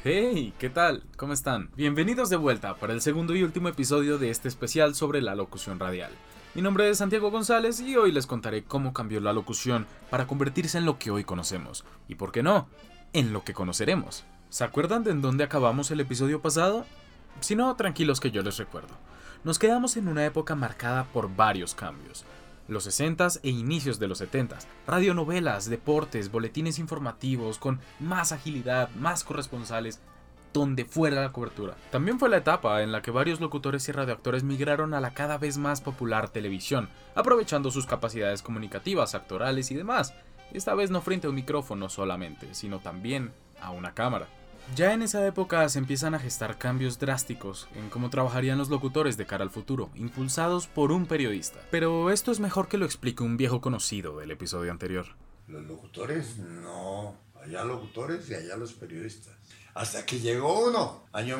Hey, ¿qué tal? ¿Cómo están? Bienvenidos de vuelta para el segundo y último episodio de este especial sobre la locución radial. Mi nombre es Santiago González y hoy les contaré cómo cambió la locución para convertirse en lo que hoy conocemos. Y por qué no, en lo que conoceremos. ¿Se acuerdan de en dónde acabamos el episodio pasado? Si no, tranquilos que yo les recuerdo. Nos quedamos en una época marcada por varios cambios. Los 60s e inicios de los 70s, radionovelas, deportes, boletines informativos con más agilidad, más corresponsales, donde fuera la cobertura. También fue la etapa en la que varios locutores y radioactores migraron a la cada vez más popular televisión, aprovechando sus capacidades comunicativas, actorales y demás, esta vez no frente a un micrófono solamente, sino también a una cámara. Ya en esa época se empiezan a gestar cambios drásticos en cómo trabajarían los locutores de cara al futuro, impulsados por un periodista. Pero esto es mejor que lo explique un viejo conocido del episodio anterior. Los locutores, no. Allá locutores y allá los periodistas. Hasta que llegó uno, año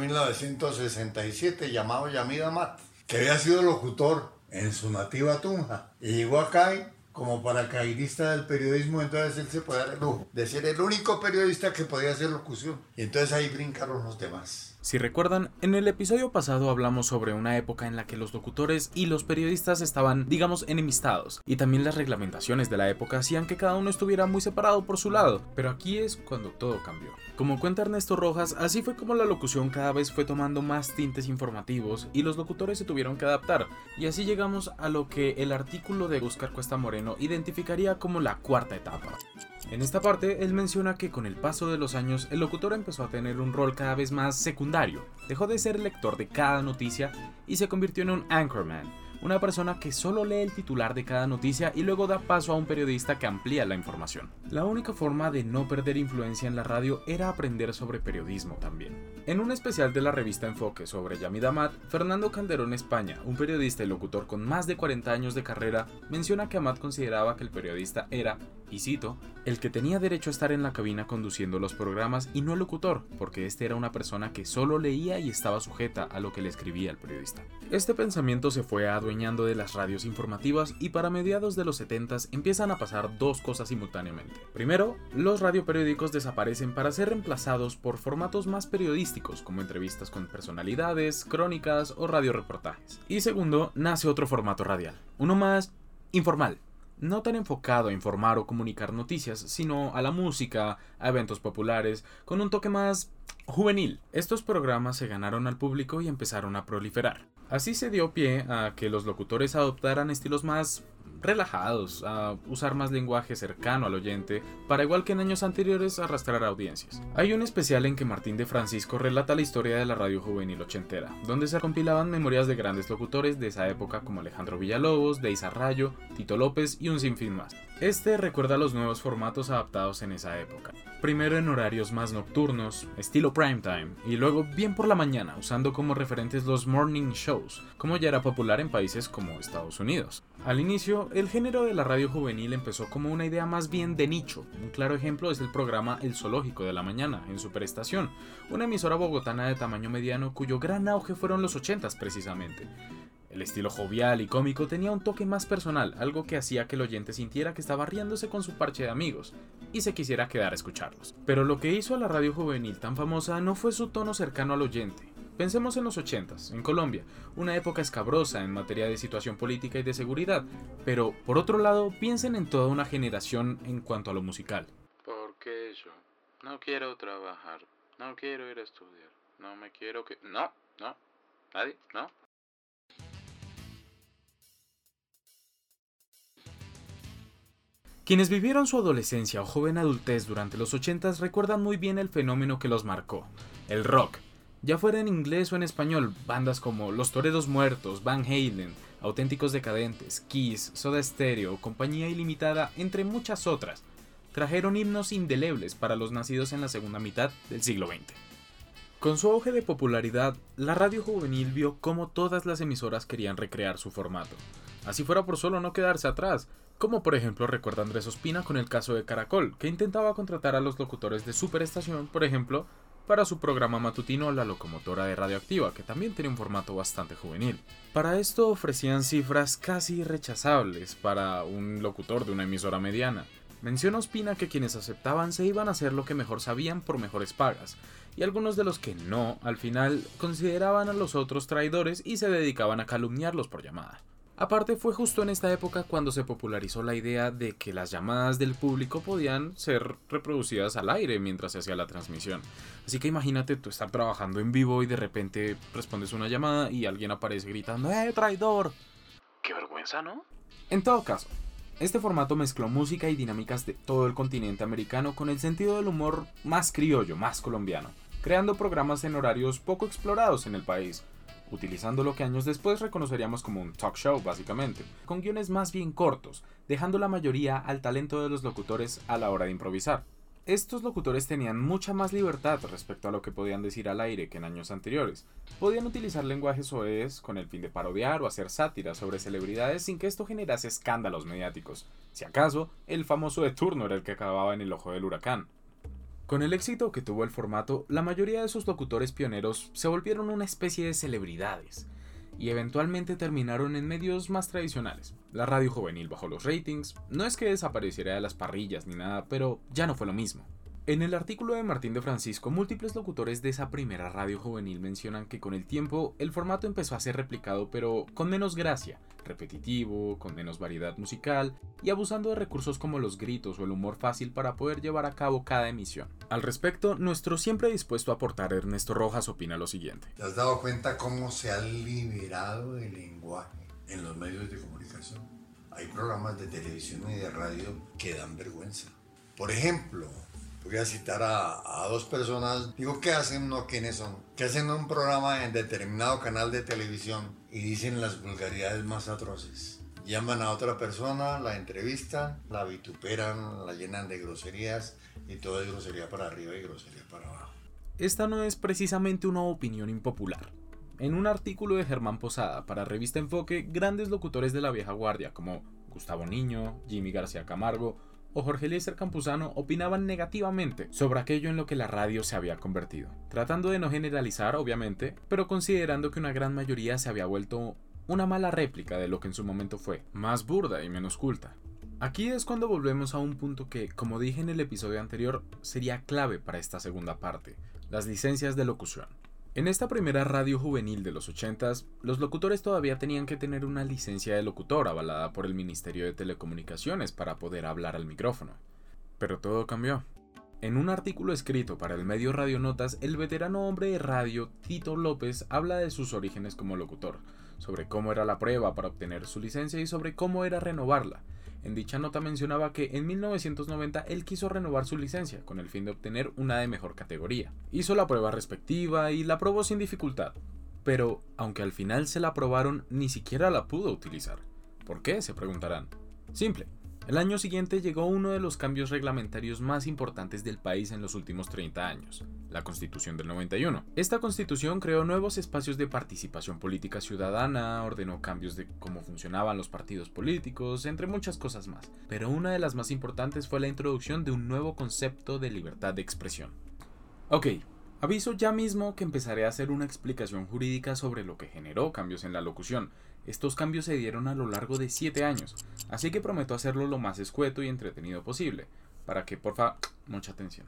1967, llamado Yamid Amat, que había sido locutor en su nativa Tunja. Y llegó acá como paracaidista del periodismo, entonces él se puede dar el lujo de ser el único periodista que podía hacer locución. Y entonces ahí brincaron los demás. Si recuerdan, en el episodio pasado hablamos sobre una época en la que los locutores y los periodistas estaban, digamos, enemistados, y también las reglamentaciones de la época hacían que cada uno estuviera muy separado por su lado, pero aquí es cuando todo cambió. Como cuenta Ernesto Rojas, así fue como la locución cada vez fue tomando más tintes informativos y los locutores se tuvieron que adaptar, y así llegamos a lo que el artículo de Óscar Cuesta Moreno identificaría como la cuarta etapa. En esta parte, él menciona que con el paso de los años, el locutor empezó a tener un rol cada vez más secundario, dejó de ser el lector de cada noticia y se convirtió en un anchorman, una persona que solo lee el titular de cada noticia y luego da paso a un periodista que amplía la información. La única forma de no perder influencia en la radio era aprender sobre periodismo también. En un especial de la revista Enfoque sobre Yamid Amat, Fernando Calderón España, un periodista y locutor con más de 40 años de carrera, menciona que Amat consideraba que el periodista era, y cito, el que tenía derecho a estar en la cabina conduciendo los programas y no el locutor, porque este era una persona que solo leía y estaba sujeta a lo que le escribía el periodista. Este pensamiento se fue adueñando de las radios informativas y para mediados de los 70s empiezan a pasar dos cosas simultáneamente. Primero, los radioperiódicos desaparecen para ser reemplazados por formatos más periodísticos como entrevistas con personalidades, crónicas o radioreportajes. Y segundo, nace otro formato radial, uno más informal. No tan enfocado a informar o comunicar noticias, sino a la música, a eventos populares, con un toque más juvenil. Estos programas se ganaron al público y empezaron a proliferar. Así se dio pie a que los locutores adoptaran estilos más relajados, a usar más lenguaje cercano al oyente, para igual que en años anteriores arrastrar audiencias. Hay un especial en que Martín de Francisco relata la historia de la radio juvenil ochentera, donde se compilaban memorias de grandes locutores de esa época como Alejandro Villalobos, Deis Arrayo, Tito López y un sinfín más. Este recuerda los nuevos formatos adaptados en esa época. Primero en horarios más nocturnos, estilo primetime, y luego bien por la mañana, usando como referentes los morning shows, como ya era popular en países como Estados Unidos. Al inicio, el género de la radio juvenil empezó como una idea más bien de nicho. Un claro ejemplo es el programa El Zoológico de la Mañana, en Superestación, una emisora bogotana de tamaño mediano cuyo gran auge fueron los 80s precisamente. El estilo jovial y cómico tenía un toque más personal, algo que hacía que el oyente sintiera que estaba riéndose con su parche de amigos y se quisiera quedar a escucharlos. Pero lo que hizo a la radio juvenil tan famosa no fue su tono cercano al oyente. Pensemos en los 80s, en Colombia, una época escabrosa en materia de situación política y de seguridad, pero por otro lado piensen en toda una generación en cuanto a lo musical. Porque yo no quiero trabajar, no quiero ir a estudiar, no me quiero que... No, nadie, no. Quienes vivieron su adolescencia o joven adultez durante los 80s recuerdan muy bien el fenómeno que los marcó, el rock. Ya fuera en inglés o en español, bandas como Los Toreros Muertos, Van Halen, Auténticos Decadentes, Kiss, Soda Stereo, Compañía Ilimitada, entre muchas otras, trajeron himnos indelebles para los nacidos en la segunda mitad del siglo XX. Con su auge de popularidad, la radio juvenil vio cómo todas las emisoras querían recrear su formato. Así fuera por solo no quedarse atrás, como por ejemplo recuerda Andrés Ospina con el caso de Caracol, que intentaba contratar a los locutores de Superestación, por ejemplo, para su programa matutino La Locomotora de Radioactiva, que también tenía un formato bastante juvenil. Para esto ofrecían cifras casi irrechazables para un locutor de una emisora mediana, Menciona Ospina que quienes aceptaban se iban a hacer lo que mejor sabían por mejores pagas, y algunos de los que no, al final, consideraban a los otros traidores y se dedicaban a calumniarlos por llamada. Aparte, fue justo en esta época cuando se popularizó la idea de que las llamadas del público podían ser reproducidas al aire mientras se hacía la transmisión. Así que imagínate tú estar trabajando en vivo y de repente respondes una llamada y alguien aparece gritando traidor! Qué vergüenza, ¿no? En todo caso, este formato mezcló música y dinámicas de todo el continente americano con el sentido del humor más criollo, más colombiano, creando programas en horarios poco explorados en el país, utilizando lo que años después reconoceríamos como un talk show básicamente, con guiones más bien cortos, dejando la mayoría al talento de los locutores a la hora de improvisar. Estos locutores tenían mucha más libertad respecto a lo que podían decir al aire que en años anteriores. Podían utilizar lenguaje soez con el fin de parodiar o hacer sátiras sobre celebridades sin que esto generase escándalos mediáticos. Si acaso, el famoso de turno era el que acababa en el ojo del huracán. Con el éxito que tuvo el formato, la mayoría de sus locutores pioneros se volvieron una especie de celebridades y eventualmente terminaron en medios más tradicionales. La radio juvenil bajó los ratings, no es que desapareciera de las parrillas ni nada, pero ya no fue lo mismo. En el artículo de Martín de Francisco, múltiples locutores de esa primera radio juvenil mencionan que con el tiempo el formato empezó a ser replicado pero con menos gracia, repetitivo, con menos variedad musical y abusando de recursos como los gritos o el humor fácil para poder llevar a cabo cada emisión. Al respecto, nuestro siempre dispuesto a aportar Ernesto Rojas opina lo siguiente. ¿Te has dado cuenta cómo se ha liberado el lenguaje en los medios de comunicación? Hay programas de televisión y de radio que dan vergüenza. Por ejemplo, voy a citar a dos personas. Digo, ¿qué hacen? No, ¿quiénes son? Que hacen un programa en determinado canal de televisión y dicen las vulgaridades más atroces. Llaman a otra persona, la entrevistan, la vituperan, la llenan de groserías y todo es grosería para arriba y grosería para abajo. Esta no es precisamente una opinión impopular. En un artículo de Germán Posada para Revista Enfoque, grandes locutores de la vieja guardia como Gustavo Niño, Jimmy García Camargo o Jorge Eliezer Campuzano opinaban negativamente sobre aquello en lo que la radio se había convertido, tratando de no generalizar, obviamente, pero considerando que una gran mayoría se había vuelto una mala réplica de lo que en su momento fue, más burda y menos culta. Aquí es cuando volvemos a un punto que, como dije en el episodio anterior, sería clave para esta segunda parte, las licencias de locución. En esta primera radio juvenil de los 80s, los locutores todavía tenían que tener una licencia de locutor avalada por el Ministerio de Telecomunicaciones para poder hablar al micrófono. Pero todo cambió. En un artículo escrito para el medio Radionotas, el veterano hombre de radio Tito López habla de sus orígenes como locutor, sobre cómo era la prueba para obtener su licencia y sobre cómo era renovarla. En dicha nota mencionaba que en 1990 él quiso renovar su licencia con el fin de obtener una de mejor categoría. Hizo la prueba respectiva y la aprobó sin dificultad. Pero, aunque al final se la aprobaron, ni siquiera la pudo utilizar. ¿Por qué?, se preguntarán. Simple. El año siguiente llegó uno de los cambios reglamentarios más importantes del país en los últimos 30 años, la Constitución del 91. Esta Constitución creó nuevos espacios de participación política ciudadana, ordenó cambios de cómo funcionaban los partidos políticos, entre muchas cosas más. Pero una de las más importantes fue la introducción de un nuevo concepto de libertad de expresión. Ok, aviso ya mismo que empezaré a hacer una explicación jurídica sobre lo que generó cambios en la locución. Estos cambios se dieron a lo largo de 7 años, así que prometo hacerlo lo más escueto y entretenido posible, para que, porfa, mucha atención.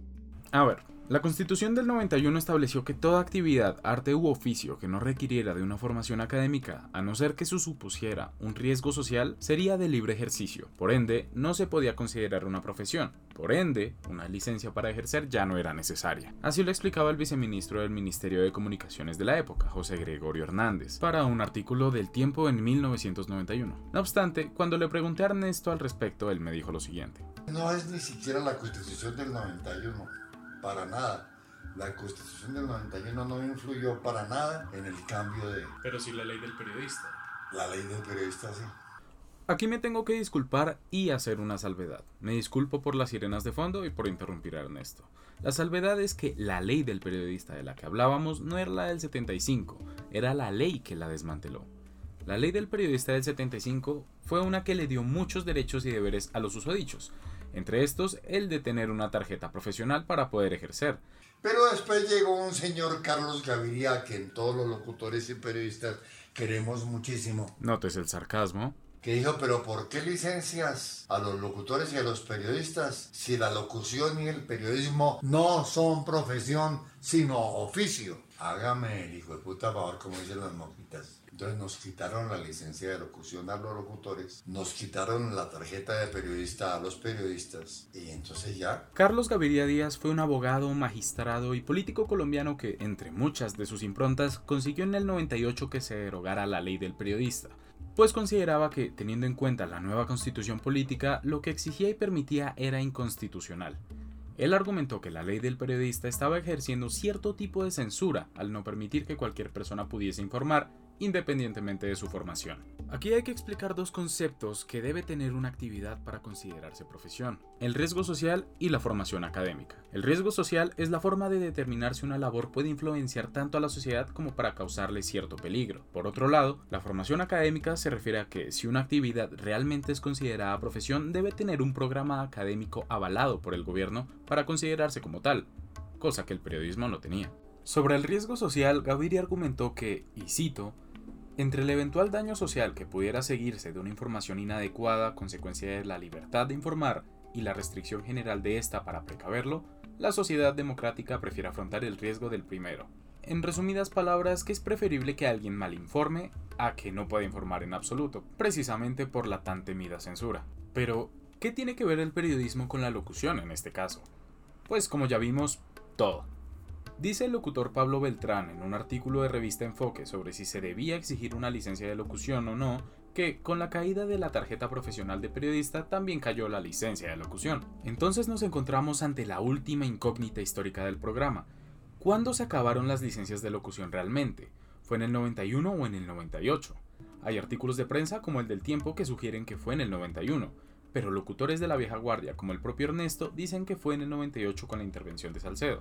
A ver, la Constitución del 91 estableció que toda actividad, arte u oficio que no requiriera de una formación académica, a no ser que se supusiera un riesgo social, sería de libre ejercicio. Por ende, no se podía considerar una profesión. Por ende, una licencia para ejercer ya no era necesaria. Así lo explicaba el viceministro del Ministerio de Comunicaciones de la época, José Gregorio Hernández, para un artículo del Tiempo en 1991. No obstante, cuando le pregunté a Ernesto al respecto, él me dijo lo siguiente. No es ni siquiera la Constitución del 91. Para nada. La Constitución del 91 no influyó para nada en el cambio de... Pero sí la ley del periodista. La ley del periodista, sí. Aquí me tengo que disculpar y hacer una salvedad. Me disculpo por las sirenas de fondo y por interrumpir a Ernesto. La salvedad es que la ley del periodista de la que hablábamos no era la del 75, era la ley que la desmanteló. La ley del periodista del 75 fue una que le dio muchos derechos y deberes a los susodichos. Entre estos, el de tener una tarjeta profesional para poder ejercer. Pero después llegó un señor Carlos Gaviria, que en todos los locutores y periodistas queremos muchísimo. Notes el sarcasmo. que dijo, pero ¿por qué licencias a los locutores y a los periodistas si la locución y el periodismo no son profesión sino oficio? Hágame el hijo de puta favor, como dicen las monjitas. Entonces nos quitaron la licencia de locución a los locutores, nos quitaron la tarjeta de periodista a los periodistas, y entonces ya. Carlos Gaviria Díaz fue un abogado, magistrado y político colombiano que, entre muchas de sus improntas, consiguió en el 98 que se derogara la ley del periodista, pues consideraba que, teniendo en cuenta la nueva constitución política, lo que exigía y permitía era inconstitucional. Él argumentó que la ley del periodista estaba ejerciendo cierto tipo de censura al no permitir que cualquier persona pudiese informar, independientemente de su formación. Aquí hay que explicar dos conceptos que debe tener una actividad para considerarse profesión: el riesgo social y la formación académica. El riesgo social es la forma de determinar si una labor puede influenciar tanto a la sociedad como para causarle cierto peligro. Por otro lado, la formación académica se refiere a que si una actividad realmente es considerada profesión, debe tener un programa académico avalado por el gobierno para considerarse como tal, cosa que el periodismo no tenía. Sobre el riesgo social, Gaviria argumentó que, y cito, entre el eventual daño social que pudiera seguirse de una información inadecuada, consecuencia de la libertad de informar, y la restricción general de esta para precaverlo, la sociedad democrática prefiere afrontar el riesgo del primero. En resumidas palabras, que es preferible que alguien malinforme a que no pueda informar en absoluto, precisamente por la tan temida censura. Pero, ¿qué tiene que ver el periodismo con la locución en este caso? Pues como ya vimos, todo. Dice el locutor Pablo Beltrán en un artículo de revista Enfoque sobre si se debía exigir una licencia de locución o no, que con la caída de la tarjeta profesional de periodista también cayó la licencia de locución. Entonces nos encontramos ante la última incógnita histórica del programa. ¿Cuándo se acabaron las licencias de locución realmente? ¿Fue en el 91 o en el 98? Hay artículos de prensa como el del Tiempo que sugieren que fue en el 91, pero locutores de la vieja guardia como el propio Ernesto dicen que fue en el 98 con la intervención de Salcedo.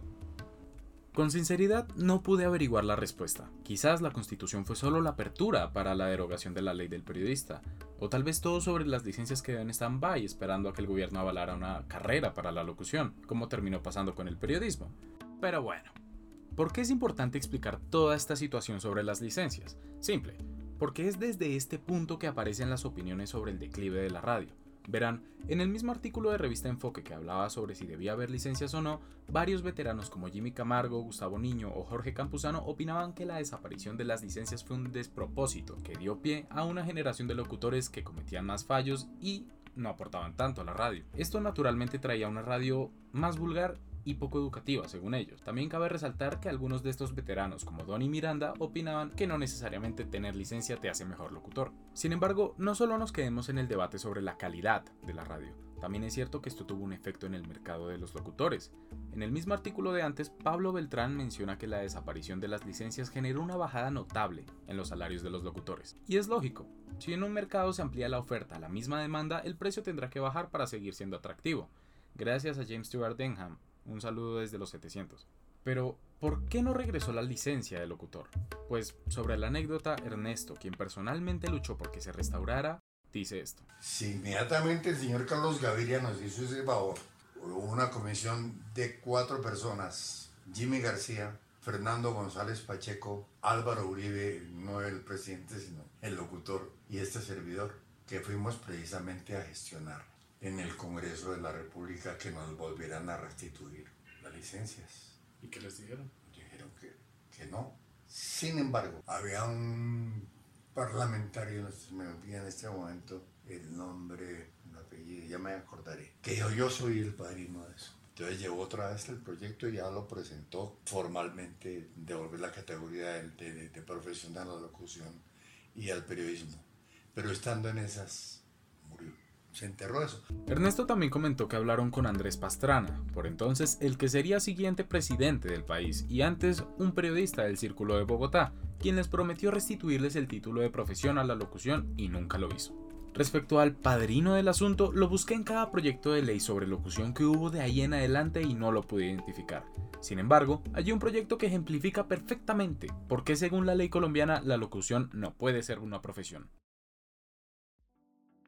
Con sinceridad, no pude averiguar la respuesta. Quizás la Constitución fue solo la apertura para la derogación de la ley del periodista, o tal vez todo sobre las licencias quedó en stand-by esperando a que el gobierno avalara una carrera para la locución, como terminó pasando con el periodismo. Pero bueno, ¿por qué es importante explicar toda esta situación sobre las licencias? Simple, porque es desde este punto que aparecen las opiniones sobre el declive de la radio. Verán, en el mismo artículo de revista Enfoque que hablaba sobre si debía haber licencias o no, varios veteranos como Jimmy Camargo, Gustavo Niño o Jorge Campuzano opinaban que la desaparición de las licencias fue un despropósito que dio pie a una generación de locutores que cometían más fallos y no aportaban tanto a la radio. Esto naturalmente traía una radio más vulgar y poco educativa, según ellos. También cabe resaltar que algunos de estos veteranos, como Donny Miranda, opinaban que no necesariamente tener licencia te hace mejor locutor. Sin embargo, no solo nos quedemos en el debate sobre la calidad de la radio, también es cierto que esto tuvo un efecto en el mercado de los locutores. En el mismo artículo de antes, Pablo Beltrán menciona que la desaparición de las licencias generó una bajada notable en los salarios de los locutores. Y es lógico, si en un mercado se amplía la oferta a la misma demanda, el precio tendrá que bajar para seguir siendo atractivo. Gracias a James Stewart Denham. Un saludo desde los 700. Pero, ¿por qué no regresó la licencia de locutor? Pues, sobre la anécdota, Ernesto, quien personalmente luchó porque se restaurara, dice esto. Si inmediatamente el señor Carlos Gaviria nos hizo ese favor, hubo una comisión de 4 personas: Jimmy García, Fernando González Pacheco, Álvaro Uribe, no el presidente, sino el locutor, y este servidor, que fuimos precisamente a gestionar en el Congreso de la República que nos volvieran a restituir las licencias. ¿Y qué les dijeron? Dijeron que no. Sin embargo, había un parlamentario, se me olvida en este momento el nombre, el apellido, ya me acordaré, que dijo: yo soy el padrino de eso. Entonces llevó otra vez el proyecto y ya lo presentó formalmente, devolver la categoría de profesional a la locución y al periodismo. Pero estando en esas, murió. Se enterró eso. Ernesto también comentó que hablaron con Andrés Pastrana, por entonces el que sería siguiente presidente del país y antes un periodista del Círculo de Bogotá, quien les prometió restituirles el título de profesión a la locución y nunca lo hizo. Respecto al padrino del asunto, lo busqué en cada proyecto de ley sobre locución que hubo de ahí en adelante y no lo pude identificar. Sin embargo, hay un proyecto que ejemplifica perfectamente por qué según la ley colombiana la locución no puede ser una profesión.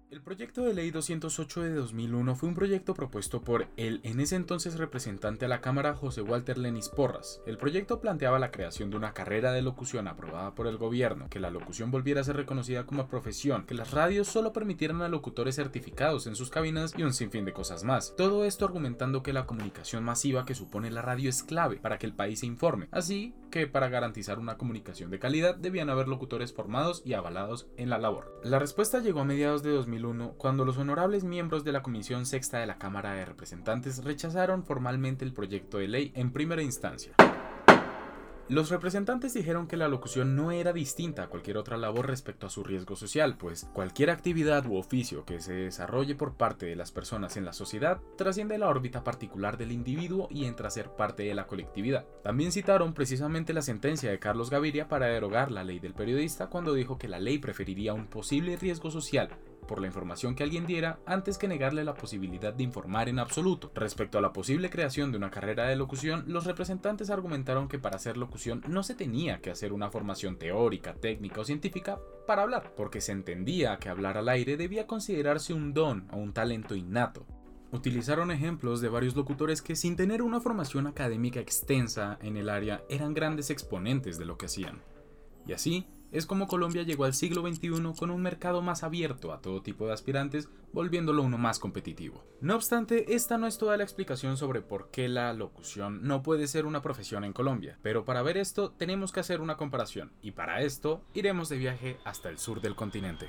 El proyecto de ley 208 de 2001 fue un proyecto propuesto por el en ese entonces representante a la Cámara José Walter Lenis Porras. El proyecto planteaba la creación de una carrera de locución aprobada por el gobierno, que la locución volviera a ser reconocida como profesión, que las radios solo permitieran a locutores certificados en sus cabinas y un sinfín de cosas más. Todo esto argumentando que la comunicación masiva que supone la radio es clave para que el país se informe, así que para garantizar una comunicación de calidad debían haber locutores formados y avalados en la labor. La respuesta llegó a mediados de 2001 cuando los honorables miembros de la Comisión Sexta de la Cámara de Representantes rechazaron formalmente el proyecto de ley en primera instancia. Los representantes dijeron que la locución no era distinta a cualquier otra labor respecto a su riesgo social, pues cualquier actividad u oficio que se desarrolle por parte de las personas en la sociedad trasciende la órbita particular del individuo y entra a ser parte de la colectividad. También citaron precisamente la sentencia de Carlos Gaviria para derogar la ley del periodista cuando dijo que la ley preferiría un posible riesgo social por la información que alguien diera antes que negarle la posibilidad de informar en absoluto. Respecto a la posible creación de una carrera de locución, los representantes argumentaron que para hacer locución no se tenía que hacer una formación teórica, técnica o científica para hablar, porque se entendía que hablar al aire debía considerarse un don o un talento innato. Utilizaron ejemplos de varios locutores que sin tener una formación académica extensa en el área eran grandes exponentes de lo que hacían. Y así es como Colombia llegó al siglo XXI con un mercado más abierto a todo tipo de aspirantes, volviéndolo uno más competitivo. No obstante, esta no es toda la explicación sobre por qué la locución no puede ser una profesión en Colombia, pero para ver esto tenemos que hacer una comparación, y para esto iremos de viaje hasta el sur del continente.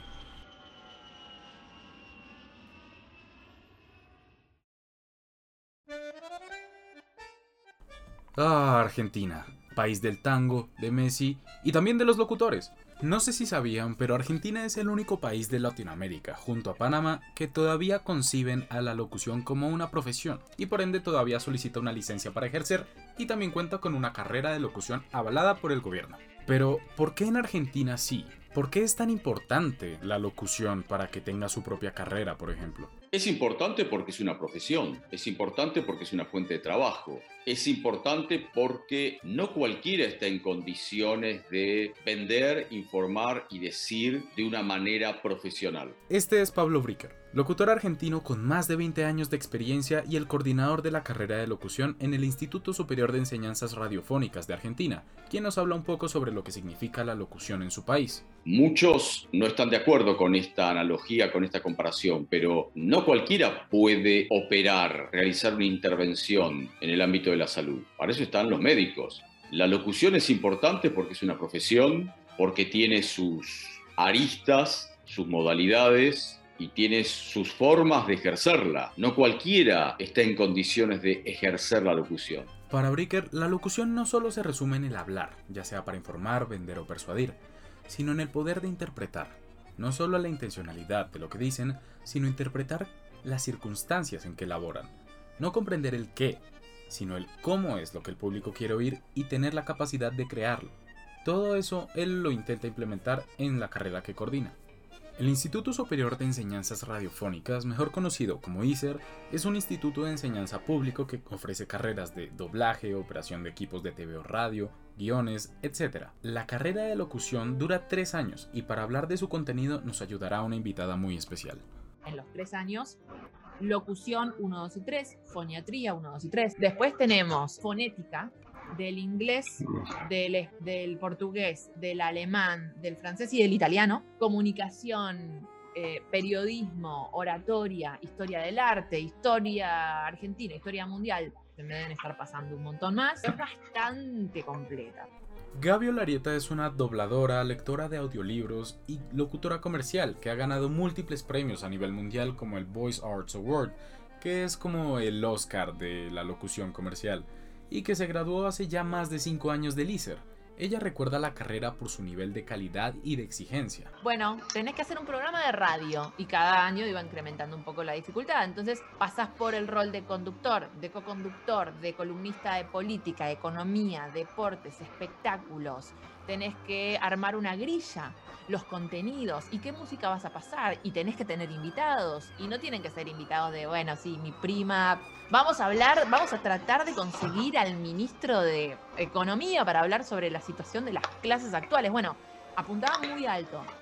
Argentina, país del tango, de Messi y también de los locutores. No sé si sabían, pero Argentina es el único país de Latinoamérica, junto a Panamá, que todavía conciben a la locución como una profesión y por ende todavía solicita una licencia para ejercer y también cuenta con una carrera de locución avalada por el gobierno. Pero, ¿por qué en Argentina sí? ¿Por qué es tan importante la locución para que tenga su propia carrera, por ejemplo? Es importante porque es una profesión, es importante porque es una fuente de trabajo, es importante porque no cualquiera está en condiciones de vender, informar y decir de una manera profesional. Este es Pablo Bricker, locutor argentino con más de 20 años de experiencia y el coordinador de la carrera de locución en el Instituto Superior de Enseñanzas Radiofónicas de Argentina, quien nos habla un poco sobre lo que significa la locución en su país. Muchos no están de acuerdo con esta analogía, con esta comparación, pero no cualquiera puede operar, realizar una intervención en el ámbito de la salud. Para eso están los médicos. La locución es importante porque es una profesión, porque tiene sus aristas, sus modalidades y tiene sus formas de ejercerla. No cualquiera está en condiciones de ejercer la locución. Para Bricker, la locución no solo se resume en el hablar, ya sea para informar, vender o persuadir, sino en el poder de interpretar, no solo la intencionalidad de lo que dicen, sino interpretar las circunstancias en que elaboran, no comprender el qué, sino el cómo es lo que el público quiere oír y tener la capacidad de crearlo. Todo eso él lo intenta implementar en la carrera que coordina. El Instituto Superior de Enseñanzas Radiofónicas, mejor conocido como ISER, es un instituto de enseñanza público que ofrece carreras de doblaje, operación de equipos de TV o radio, guiones, etc. La carrera de locución dura 3 años y para hablar de su contenido nos ayudará una invitada muy especial. En los 3 años, locución 1, 2 y 3, foniatría 1, 2 y 3. Después tenemos fonética, del inglés, del portugués, del alemán, del francés y del italiano, comunicación, periodismo, oratoria, historia del arte, historia argentina, historia mundial. Se me deben estar pasando un montón más. Es bastante completa. Gaby Olarieta es una dobladora, lectora de audiolibros y locutora comercial que ha ganado múltiples premios a nivel mundial como el Voice Arts Award, que es como el Oscar de la locución comercial, y que se graduó hace ya más de 5 años del ISER. Ella recuerda la carrera por su nivel de calidad y de exigencia. Bueno, tenés que hacer un programa de radio y cada año iba incrementando un poco la dificultad. Entonces pasás por el rol de conductor, de coconductor, de columnista de política, economía, deportes, espectáculos. Tenés que armar una grilla, los contenidos y qué música vas a pasar. Y tenés que tener invitados. Y no tienen que ser invitados de, bueno, sí, mi prima. Vamos a tratar de conseguir al ministro de Economía para hablar sobre la situación de las clases actuales. Bueno, apuntaba muy alto.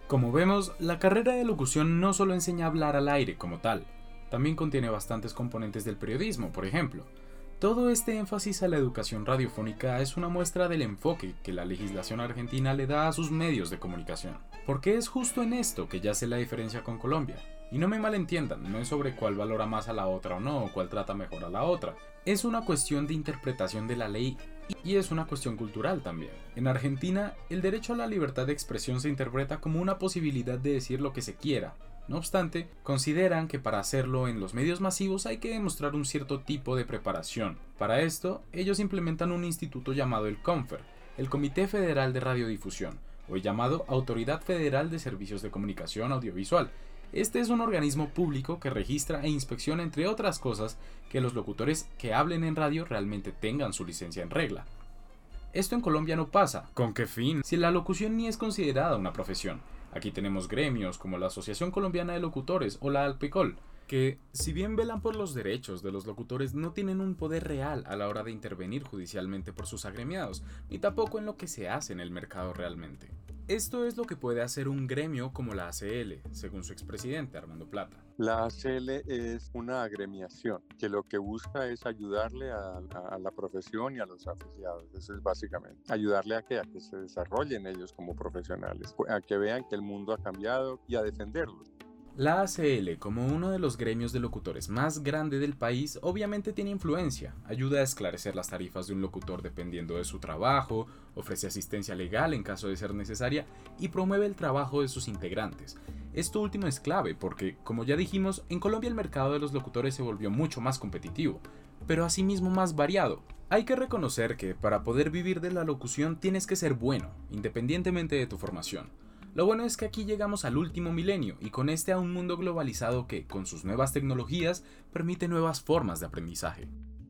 Como vemos, la carrera de locución no solo enseña a hablar al aire como tal, también contiene bastantes componentes del periodismo, por ejemplo. Todo este énfasis a la educación radiofónica es una muestra del enfoque que la legislación argentina le da a sus medios de comunicación, porque es justo en esto que yace la diferencia con Colombia. Y no me malentiendan, no es sobre cuál valora más a la otra o no, o cuál trata mejor a la otra. Es una cuestión de interpretación de la ley y es una cuestión cultural también. En Argentina, el derecho a la libertad de expresión se interpreta como una posibilidad de decir lo que se quiera. No obstante, consideran que para hacerlo en los medios masivos hay que demostrar un cierto tipo de preparación. Para esto, ellos implementan un instituto llamado el CONFER, el Comité Federal de Radiodifusión, o el llamado Autoridad Federal de Servicios de Comunicación Audiovisual. Este es un organismo público que registra e inspecciona, entre otras cosas, que los locutores que hablen en radio realmente tengan su licencia en regla. Esto en Colombia no pasa. ¿Con qué fin? Si la locución ni es considerada una profesión. Aquí tenemos gremios como la Asociación Colombiana de Locutores o la ALPECOL, que, si bien velan por los derechos de los locutores, no tienen un poder real a la hora de intervenir judicialmente por sus agremiados, ni tampoco en lo que se hace en el mercado realmente. Esto es lo que puede hacer un gremio como la ACL, según su expresidente Armando Plata. La ACL es una agremiación que lo que busca es ayudarle a la profesión y a los afiliados. Eso es básicamente ayudarle a que se desarrollen ellos como profesionales, a que vean que el mundo ha cambiado y a defenderlos. La ACL, como uno de los gremios de locutores más grande del país, obviamente tiene influencia, ayuda a esclarecer las tarifas de un locutor dependiendo de su trabajo, ofrece asistencia legal en caso de ser necesaria y promueve el trabajo de sus integrantes. Esto último es clave porque, como ya dijimos, en Colombia el mercado de los locutores se volvió mucho más competitivo, pero asimismo más variado. Hay que reconocer que para poder vivir de la locución tienes que ser bueno, independientemente de tu formación. Lo bueno es que aquí llegamos al último milenio y con este a un mundo globalizado que, con sus nuevas tecnologías, permite nuevas formas de aprendizaje.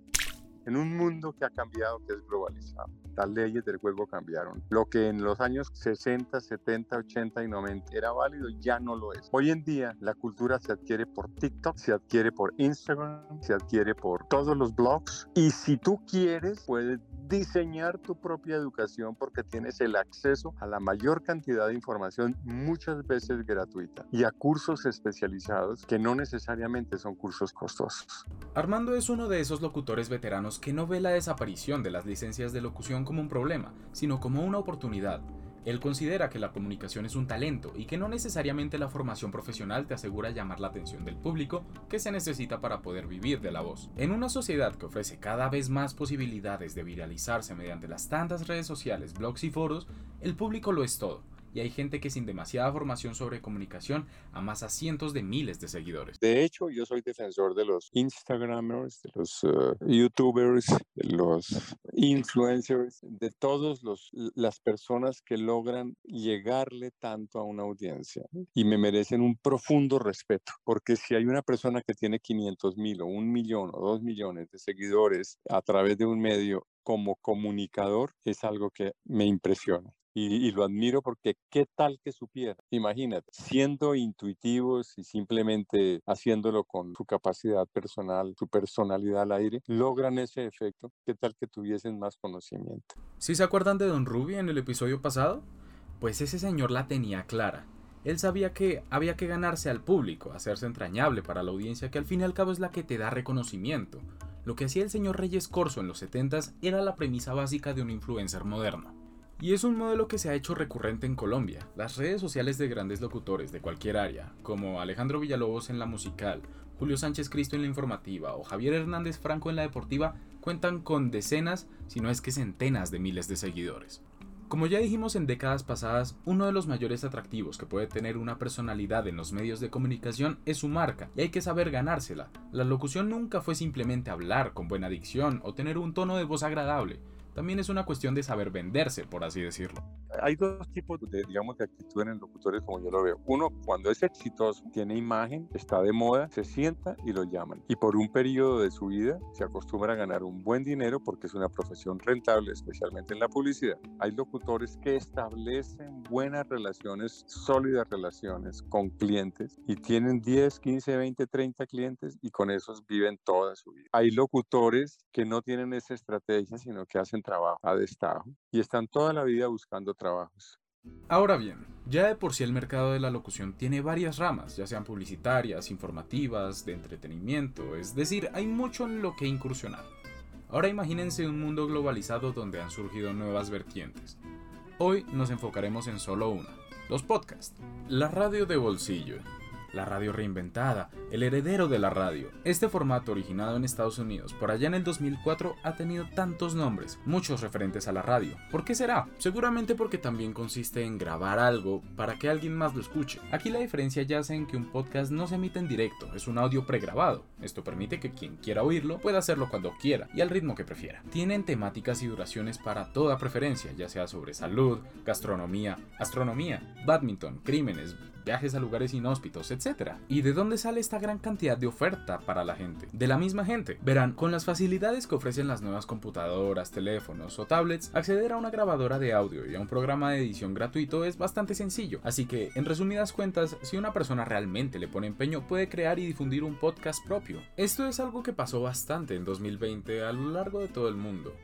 En un mundo que ha cambiado, que es globalizado, las leyes del juego cambiaron. Lo que en los años 60, 70, 80 y 90 era válido, ya no lo es. Hoy en día, la cultura se adquiere por TikTok, se adquiere por Instagram, se adquiere por todos los blogs. Y si tú quieres, puedes diseñar tu propia educación porque tienes el acceso a la mayor cantidad de información, muchas veces gratuita, y a cursos especializados que no necesariamente son cursos costosos. Armando es uno de esos locutores veteranos que no ve la desaparición de las licencias de locución como un problema, sino como una oportunidad. Él considera que la comunicación es un talento y que no necesariamente la formación profesional te asegura llamar la atención del público que se necesita para poder vivir de la voz. En una sociedad que ofrece cada vez más posibilidades de viralizarse mediante las tantas redes sociales, blogs y foros, el público lo es todo. Y hay gente que sin demasiada formación sobre comunicación amasa cientos de miles de seguidores. De hecho, yo soy defensor de los Instagramers, de los YouTubers, de los influencers, de todas las personas que logran llegarle tanto a una audiencia y me merecen un profundo respeto, porque si hay una persona que tiene 500,000 o 1,000,000 o 2,000,000 de seguidores a través de un medio como comunicador, es algo que me impresiona. Y lo admiro porque qué tal que supiera, imagínate, siendo intuitivos y simplemente haciéndolo con su capacidad personal, su personalidad al aire, logran ese efecto, qué tal que tuviesen más conocimiento. ¿Sí se acuerdan de Don Ruby en el episodio pasado? Pues ese señor la tenía clara. Él sabía que había que ganarse al público, hacerse entrañable para la audiencia que al fin y al cabo es la que te da reconocimiento. Lo que hacía el señor Reyes Corso en los 70s era la premisa básica de un influencer moderno. Y es un modelo que se ha hecho recurrente en Colombia. Las redes sociales de grandes locutores de cualquier área, como Alejandro Villalobos en la musical, Julio Sánchez Cristo en la informativa o Javier Hernández Franco en la deportiva, cuentan con decenas, si no es que centenas de miles de seguidores. Como ya dijimos en décadas pasadas, uno de los mayores atractivos que puede tener una personalidad en los medios de comunicación es su marca, y hay que saber ganársela. La locución nunca fue simplemente hablar con buena dicción o tener un tono de voz agradable. También es una cuestión de saber venderse, por así decirlo. Hay dos tipos de actitud en locutores como yo lo veo. Uno, cuando es exitoso, tiene imagen, está de moda, se sienta y lo llaman. Y por un periodo de su vida se acostumbra a ganar un buen dinero porque es una profesión rentable, especialmente en la publicidad. Hay locutores que establecen buenas relaciones, sólidas relaciones con clientes y tienen 10, 15, 20, 30 clientes y con esos viven toda su vida. Hay locutores que no tienen esa estrategia, sino que hacen trabajo a destajo y están toda la vida buscando trabajos. Ahora bien, ya de por sí el mercado de la locución tiene varias ramas, ya sean publicitarias, informativas, de entretenimiento, es decir, hay mucho en lo que incursionar. Ahora imagínense un mundo globalizado donde han surgido nuevas vertientes. Hoy nos enfocaremos en solo una, los podcasts, la radio de bolsillo. La radio reinventada, el heredero de la radio. Este formato originado en Estados Unidos por allá en el 2004 ha tenido tantos nombres, muchos referentes a la radio. ¿Por qué será? Seguramente porque también consiste en grabar algo para que alguien más lo escuche. Aquí la diferencia yace en que un podcast no se emite en directo, es un audio pregrabado. Esto permite que quien quiera oírlo pueda hacerlo cuando quiera y al ritmo que prefiera. Tienen temáticas y duraciones para toda preferencia, ya sea sobre salud, gastronomía, astronomía, bádminton, crímenes, viajes a lugares inhóspitos, etc. ¿Y de dónde sale esta gran cantidad de oferta para la gente? De la misma gente. Verán, con las facilidades que ofrecen las nuevas computadoras, teléfonos o tablets, acceder a una grabadora de audio y a un programa de edición gratuito es bastante sencillo. Así que, en resumidas cuentas, si una persona realmente le pone empeño, puede crear y difundir un podcast propio. Esto es algo que pasó bastante en 2020 a lo largo de todo el mundo.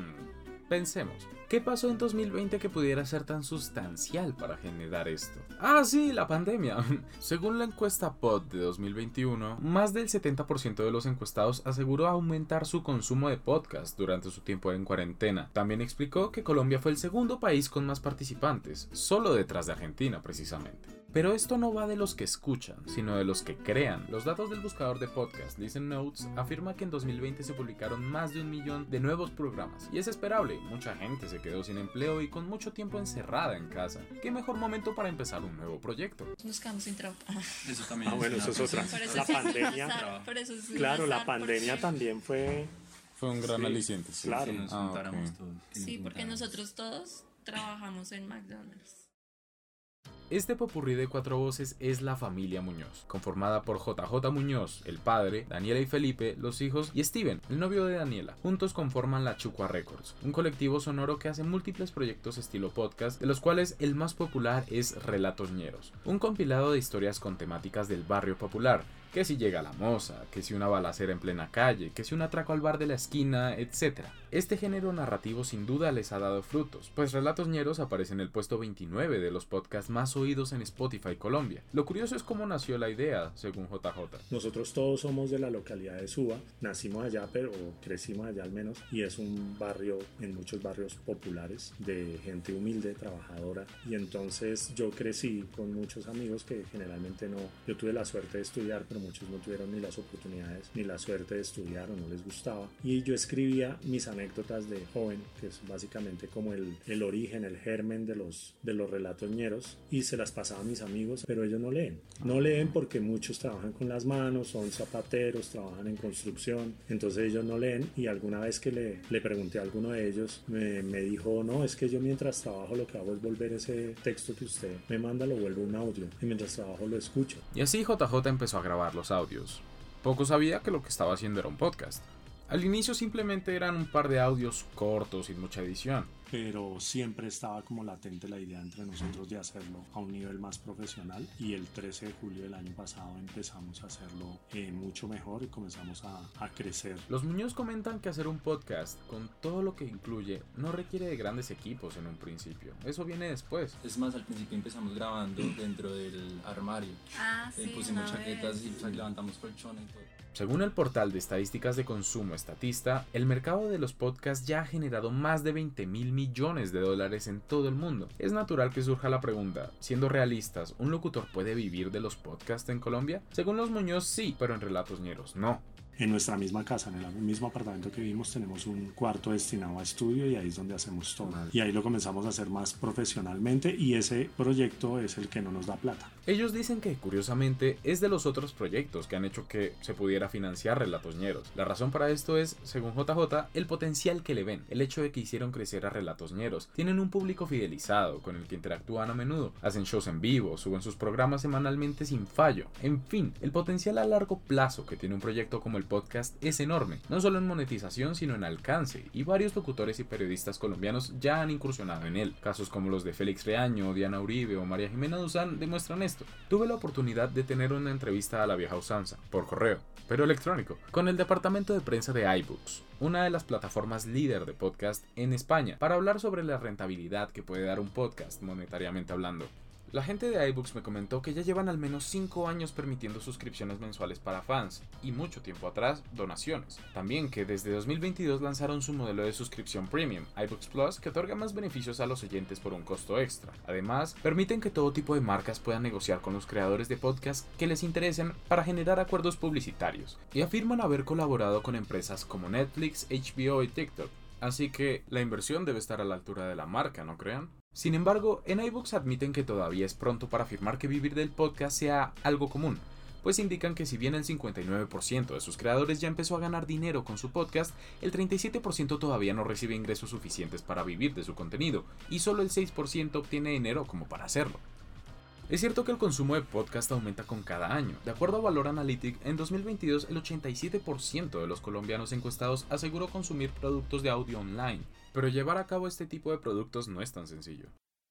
Pensemos, ¿qué pasó en 2020 que pudiera ser tan sustancial para generar esto? Ah, sí, la pandemia. Según la encuesta POD de 2021, más del 70% de los encuestados aseguró aumentar su consumo de podcast durante su tiempo en cuarentena. También explicó que Colombia fue el segundo país con más participantes, solo detrás de Argentina precisamente. Pero esto no va de los que escuchan, sino de los que crean. Los datos del buscador de podcast Listen Notes afirma que en 2020 se publicaron más de 1 millón de nuevos programas. Y es esperable, mucha gente se quedó sin empleo y con mucho tiempo encerrada en casa. ¿Qué mejor momento para empezar un nuevo proyecto? Nos quedamos sin trabajo. Eso también bueno, eso es otra. La pandemia. Claro, la pandemia también fue un gran aliciente. Sí. Claro. Nos juntáramos todos. Sí, porque nosotros todos trabajamos en McDonald's. Este popurrí de 4 voces es La Familia Muñoz, conformada por JJ Muñoz, el padre, Daniela y Felipe, los hijos, y Steven, el novio de Daniela. Juntos conforman la Chucua Records, un colectivo sonoro que hace múltiples proyectos estilo podcast, de los cuales el más popular es Relatos Ñeros, un compilado de historias con temáticas del barrio popular, que si llega la moza, que si una balacera en plena calle, que si un atraco al bar de la esquina, etc. Este género narrativo sin duda les ha dado frutos, pues Relatos Ñeros aparece en el puesto 29 de los podcasts más oídos en Spotify Colombia. Lo curioso es cómo nació la idea, según JJ. Nosotros todos somos de la localidad de Suba, nacimos allá, pero crecimos allá al menos, y es un barrio, en muchos barrios populares, de gente humilde, trabajadora, y entonces yo crecí con muchos amigos que generalmente no, yo tuve la suerte de estudiar, pero muchos no tuvieron ni las oportunidades ni la suerte de estudiar o no les gustaba, y yo escribía mis anécdotas de joven, que es básicamente como el origen, el germen de los relatos ñeros, y se las pasaba a mis amigos, pero ellos no leen porque muchos trabajan con las manos, son zapateros, trabajan en construcción, entonces ellos no leen, y alguna vez que le pregunté a alguno de ellos, me dijo, no, es que yo mientras trabajo lo que hago es volver ese texto que usted me manda, lo vuelvo un audio, y mientras trabajo lo escucho. Y así JJ empezó a grabar los audios. Poco sabía que lo que estaba haciendo era un podcast. Al inicio simplemente eran un par de audios cortos sin mucha edición. Pero siempre estaba como latente la idea entre nosotros de hacerlo a un nivel más profesional, y el 13 de julio del año pasado empezamos a hacerlo mucho mejor y comenzamos a crecer. Los Muñoz comentan que hacer un podcast con todo lo que incluye no requiere de grandes equipos en un principio, eso viene después. Es más, al principio empezamos grabando dentro del armario. Sí, pusimos chaquetas y levantamos colchones y todo. Según el portal de estadísticas de consumo Statista, el mercado de los podcasts ya ha generado más de 20.000 millones de dólares en todo el mundo. Es natural que surja la pregunta, siendo realistas, ¿un locutor puede vivir de los podcasts en Colombia? Según los Muñoz sí, pero en Relatos Ñeros no. En nuestra misma casa, en el mismo apartamento que vivimos, tenemos un cuarto destinado a estudio, y ahí es donde hacemos todo. Y ahí lo comenzamos a hacer más profesionalmente, y ese proyecto es el que no nos da plata. Ellos dicen que, curiosamente, es de los otros proyectos que han hecho que se pudiera financiar Relatos Ñeros. La razón para esto es, según JJ, el potencial que le ven, el hecho de que hicieron crecer a Relatos Ñeros. Tienen un público fidelizado, con el que interactúan a menudo, hacen shows en vivo, suben sus programas semanalmente sin fallo. En fin, el potencial a largo plazo que tiene un proyecto como el podcast es enorme, no solo en monetización sino en alcance, y varios locutores y periodistas colombianos ya han incursionado en él. Casos como los de Félix Reaño, Diana Uribe o María Jimena Duzán demuestran esto. Tuve la oportunidad de tener una entrevista a la vieja usanza, por correo, pero electrónico, con el departamento de prensa de iBooks, una de las plataformas líder de podcast en España, para hablar sobre la rentabilidad que puede dar un podcast monetariamente hablando. La gente de iBooks me comentó que ya llevan al menos 5 años permitiendo suscripciones mensuales para fans, y mucho tiempo atrás, donaciones. También que desde 2022 lanzaron su modelo de suscripción premium, iBooks Plus, que otorga más beneficios a los oyentes por un costo extra. Además, permiten que todo tipo de marcas puedan negociar con los creadores de podcast que les interesen para generar acuerdos publicitarios, y afirman haber colaborado con empresas como Netflix, HBO y TikTok. Así que la inversión debe estar a la altura de la marca, ¿no crean? Sin embargo, en iBooks admiten que todavía es pronto para afirmar que vivir del podcast sea algo común, pues indican que si bien el 59% de sus creadores ya empezó a ganar dinero con su podcast, el 37% todavía no recibe ingresos suficientes para vivir de su contenido, y solo el 6% obtiene dinero como para hacerlo. Es cierto que el consumo de podcast aumenta con cada año. De acuerdo a Valor Analytic, en 2022 el 87% de los colombianos encuestados aseguró consumir productos de audio online, pero llevar a cabo este tipo de productos no es tan sencillo.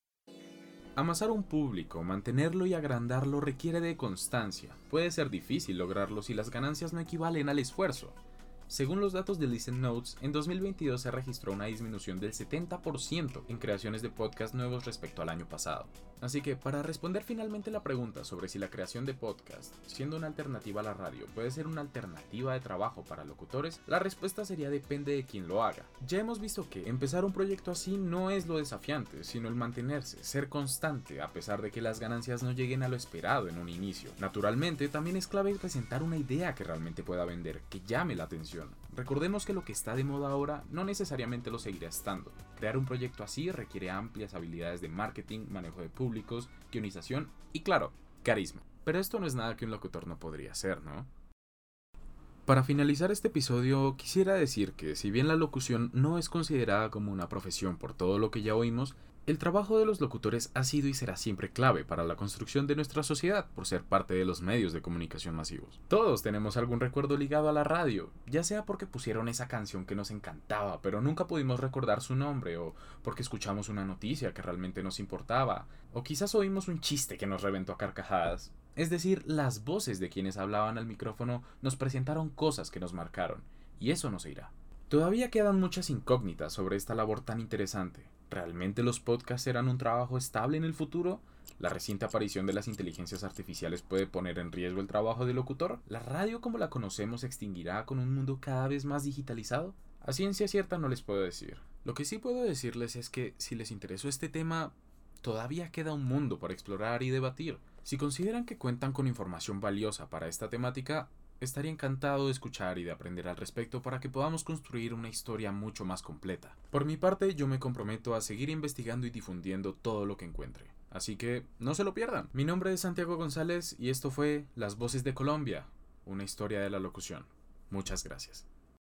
Amasar un público, mantenerlo y agrandarlo requiere de constancia. Puede ser difícil lograrlo si las ganancias no equivalen al esfuerzo. Según los datos de Listen Notes, en 2022 se registró una disminución del 70% en creaciones de podcast nuevos respecto al año pasado. Así que, para responder finalmente la pregunta sobre si la creación de podcast, siendo una alternativa a la radio, puede ser una alternativa de trabajo para locutores, la respuesta sería depende de quién lo haga. Ya hemos visto que empezar un proyecto así no es lo desafiante, sino el mantenerse, ser constante, a pesar de que las ganancias no lleguen a lo esperado en un inicio. Naturalmente, también es clave presentar una idea que realmente pueda vender, que llame la atención. Recordemos que lo que está de moda ahora no necesariamente lo seguirá estando. Crear un proyecto así requiere amplias habilidades de marketing, manejo de públicos, guionización y, claro, carisma. Pero esto no es nada que un locutor no podría hacer, ¿no? Para finalizar este episodio, quisiera decir que si bien la locución no es considerada como una profesión por todo lo que ya oímos, el trabajo de los locutores ha sido y será siempre clave para la construcción de nuestra sociedad por ser parte de los medios de comunicación masivos. Todos tenemos algún recuerdo ligado a la radio, ya sea porque pusieron esa canción que nos encantaba pero nunca pudimos recordar su nombre, o porque escuchamos una noticia que realmente nos importaba, o quizás oímos un chiste que nos reventó a carcajadas. Es decir, las voces de quienes hablaban al micrófono nos presentaron cosas que nos marcaron, y eso no se irá. Todavía quedan muchas incógnitas sobre esta labor tan interesante. ¿Realmente los podcasts serán un trabajo estable en el futuro? ¿La reciente aparición de las inteligencias artificiales puede poner en riesgo el trabajo del locutor? ¿La radio como la conocemos se extinguirá con un mundo cada vez más digitalizado? A ciencia cierta no les puedo decir. Lo que sí puedo decirles es que si les interesó este tema, todavía queda un mundo por explorar y debatir. Si consideran que cuentan con información valiosa para esta temática, estaría encantado de escuchar y de aprender al respecto para que podamos construir una historia mucho más completa. Por mi parte, yo me comprometo a seguir investigando y difundiendo todo lo que encuentre. Así que no se lo pierdan. Mi nombre es Santiago González y esto fue Las Voces de Colombia, una historia de la locución. Muchas gracias.